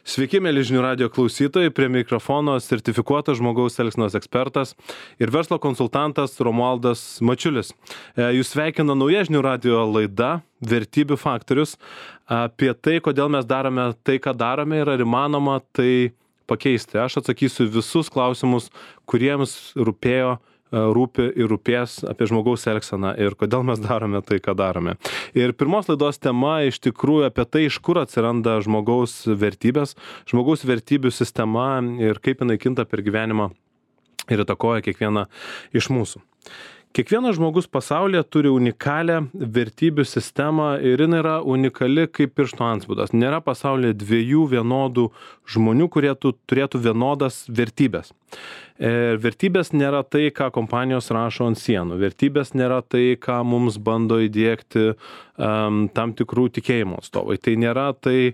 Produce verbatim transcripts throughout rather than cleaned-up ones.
Sveiki, mėly žinių radijo klausytojai, prie mikrofono sertifikuotas žmogaus elgsenos ekspertas ir verslo konsultantas Romualdas Mačiulis. Jūs sveikina nauja žinių radijo laida Vertybių faktorius apie tai, kodėl mes darome tai, ką darome ir ar įmanoma tai pakeisti. Aš atsakysiu visus klausimus, kuriems rūpėjo rūpi ir rūpės apie žmogaus elgseną ir kodėl mes darome tai, ką darome. Ir pirmos laidos tema iš tikrųjų apie tai, iš kur atsiranda žmogaus vertybės, žmogaus vertybių sistema ir kaip jinai kinta per gyvenimą ir įtakoja kiekvieną iš mūsų. Kiekvienas žmogus pasaulyje turi unikalią vertybių sistemą ir jinai yra unikali kaip piršto antspaudas. Nėra pasaulyje dviejų vienodų žmonių, kurie turėtų vienodas vertybės. Ir vertybės nėra tai, ką kompanijos rašo ant sienų. Vertybės nėra tai, ką mums bando įdiegti um, tam tikrų tikėjimo atstovai. Tai nėra tai,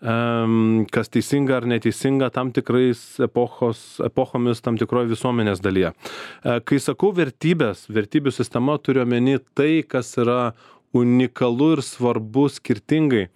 um, kas teisinga ar neteisinga tam tikrais epochos, epochomis tam tikroje visuomenės dalyje. Kai sakau vertybės, vertybių sistema turiu omeny tai, kas yra unikalu ir svarbu skirtingai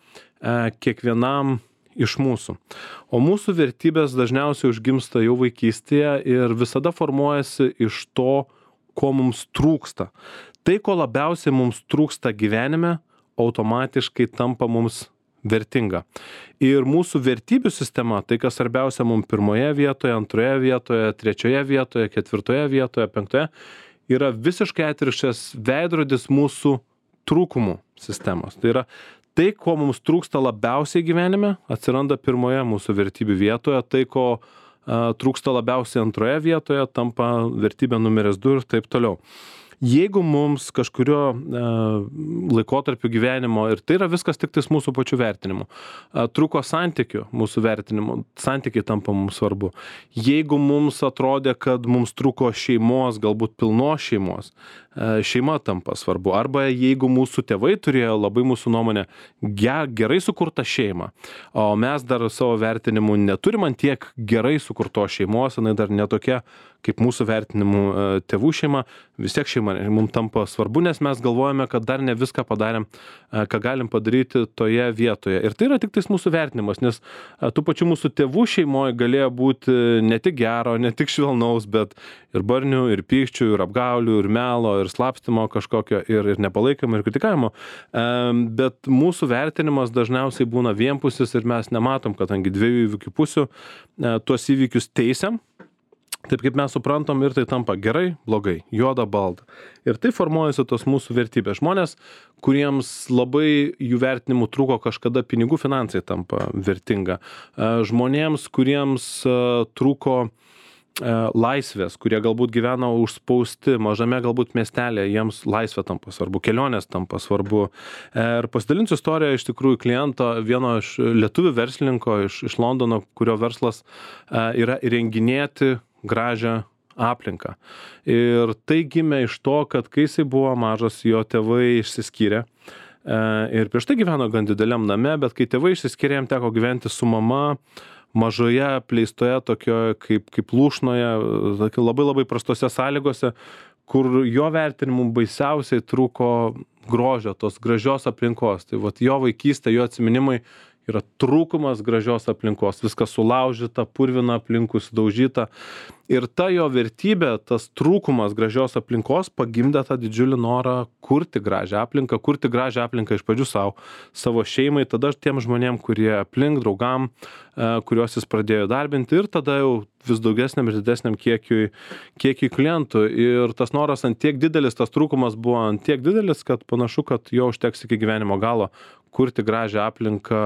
kiekvienam iš mūsų. O mūsų vertybės dažniausiai užgimsta jau vaikystėje ir visada formuojasi iš to, ko mums trūksta. Tai, ko labiausiai mums trūksta gyvenime, automatiškai tampa mums vertinga. Ir mūsų vertybių sistema, tai kas svarbiausia mums pirmoje vietoje, antroje vietoje, trečioje vietoje, ketvirtoje vietoje, penktoje, yra visiškai atvirkščias veidrodis mūsų trūkumų sistemos. Tai yra tai, ko mums trūksta labiausiai gyvenime, atsiranda pirmoje mūsų vertybių vietoje, tai, ko a, trūksta labiausiai antroje vietoje, tampa vertybė numeris du ir taip toliau. Jeigu mums kažkurio a, laikotarpio gyvenimo, ir tai yra viskas tik tais mūsų pačių vertinimu, a, trūko santykių mūsų vertinimu, santykiai tampa mums svarbu. Jeigu mums atrodė, kad mums trūko šeimos, galbūt pilnos šeimos, šeima tampa svarbu. Arba jeigu mūsų tėvai turėjo labai mūsų nuomonę gerai sukurtą šeimą, o mes dar savo vertinimu neturim ant tiek gerai sukurtos šeimos, jinai dar netokia kaip mūsų vertinimu tėvų šeima, vis tiek šeima mums tampa svarbu, nes mes galvojame, kad dar ne viską padarėm, ką galim padaryti toje vietoje. Ir tai yra tik tais mūsų vertinimas, nes tų pačių mūsų tėvų šeimoje galėjo būti ne tik gero, ne tik švelnaus, bet ir barnių, ir pykčių, ir apgaulių, ir melo, ir slapstymo kažkokio, ir, ir nepalaikymą, ir kritikavimo. Bet mūsų vertinimas dažniausiai būna vienpusis ir mes nematom, kad ant dviejų įvykių pusių tuos įvykius teisiam. Taip kaip mes suprantam ir tai tampa gerai, blogai, juoda, balta. Ir tai formuojasi tos mūsų vertybės. Žmonės, kuriems labai jų vertinimų trūko kažkada pinigų, finansai tampa vertinga. Žmonėms, kuriems trūko laisvės, kurie galbūt gyvena užspausti mažame galbūt miestelėje, jiems laisvė tampa svarbu, kelionės tampa svarbu. Ir pasidalinsiu istoriją iš tikrųjų kliento, vieno iš lietuvių verslininko iš, iš Londono, kurio verslas yra įrenginėti gražią aplinką. Ir tai gimė iš to, kad kai jisai buvo mažas, jo tėvai išsiskyrė. Ir prieš tai gyveno gan dideliam name, bet kai tėvai išsiskyrė, jam teko gyventi su mama mažoje, apleistoje, tokioje kaip, kaip lūšnoje, labai labai prastose sąlygose, kur jo vertinimu baisiausiai trūko grožio, tos gražios aplinkos. Tai vat jo vaikystė, jo atsiminimai yra trūkumas gražios aplinkos, viskas sulaužyta, purvina aplinkui, sudaužyta. Ir ta jo vertybė, tas trūkumas gražios aplinkos pagimdė tą didžiulį norą kurti gražią aplinką, kurti gražią aplinką iš pradžių savo, savo šeimai, tada tiem žmonėm, kurie aplink, draugam, kuriuos jis pradėjo darbinti ir tada jau vis daugesniam ir didesniam kiekiui, kiekiui klientų. Ir tas noras ant tiek didelis, tas trūkumas buvo ant tiek didelis, kad panašu, kad jo užteks iki gyvenimo galo kurti gražią aplinką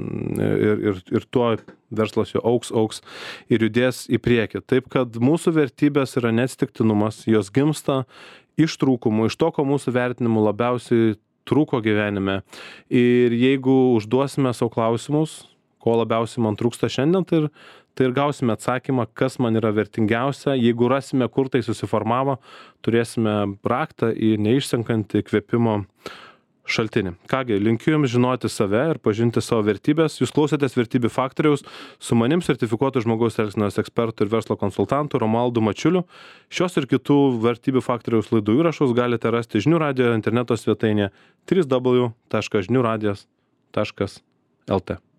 ir, ir, ir tuo verslas jo auks, auks ir judės į priekį. Taip, kad mūsų vertybės yra neatsitiktinumas, jos gimsta iš trūkumų, iš to, ko mūsų vertinimu labiausiai trūko gyvenime. Ir jeigu užduosime savo klausimus, ko labiausiai man trūksta šiandien, tai ir, tai ir gausime atsakymą, kas man yra vertingiausia. Jeigu rasime, kur tai susiformavo, turėsime raktą į neišsenkantį įkvėpimo šaltinį. Kągi, linkiu jums žinoti save ir pažinti savo vertybės. Jūs klausėtės Vertybių faktoriaus su manim sertifikuotu žmogaus elgsenos ekspertu ir verslo konsultantu Romualdu Mačiuliu. Šios ir kitų Vertybių faktoriaus laidų įrašus galite rasti žinių radijo interneto svetainėje w w w taškas žinių radijas taškas l t.